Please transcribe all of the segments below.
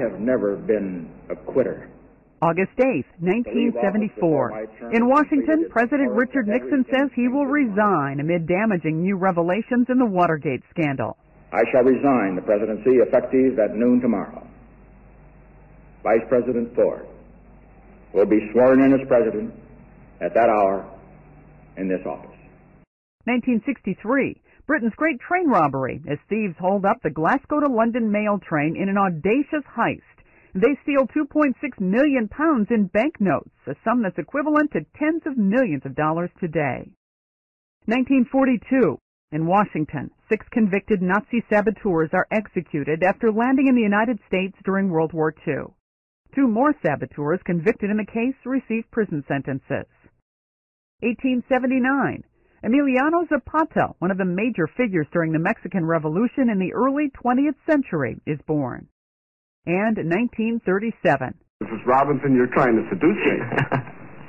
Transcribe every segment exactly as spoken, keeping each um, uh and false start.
have never been a quitter. August eighth, nineteen seventy-four. In Washington, President Richard Nixon says he will resign amid damaging new revelations in the Watergate scandal. I shall resign the presidency effective at noon tomorrow. Vice President Ford will be sworn in as president at that hour in this office. nineteen sixty-three. Britain's great train robbery as thieves hold up the Glasgow to London mail train in an audacious heist. They steal two point six million pounds in banknotes, a sum that's equivalent to tens of millions of dollars today. nineteen forty-two. In Washington, six convicted Nazi saboteurs are executed after landing in the United States during World War Two. Two more saboteurs convicted in the case received prison sentences. eighteen seventy-nine. Emiliano Zapata, one of the major figures during the Mexican Revolution in the early twentieth century, is born. And nineteen thirty-seven. Missus Robinson, you're trying to seduce me.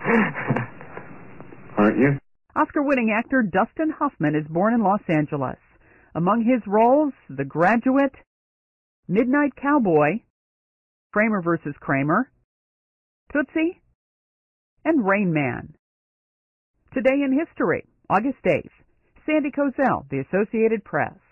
Aren't you? Oscar-winning actor Dustin Hoffman is born in Los Angeles. Among his roles, The Graduate, Midnight Cowboy, Kramer versus Kramer, Tootsie, and Rain Man. Today in history, August eighth. Sandy Kozel, The Associated Press.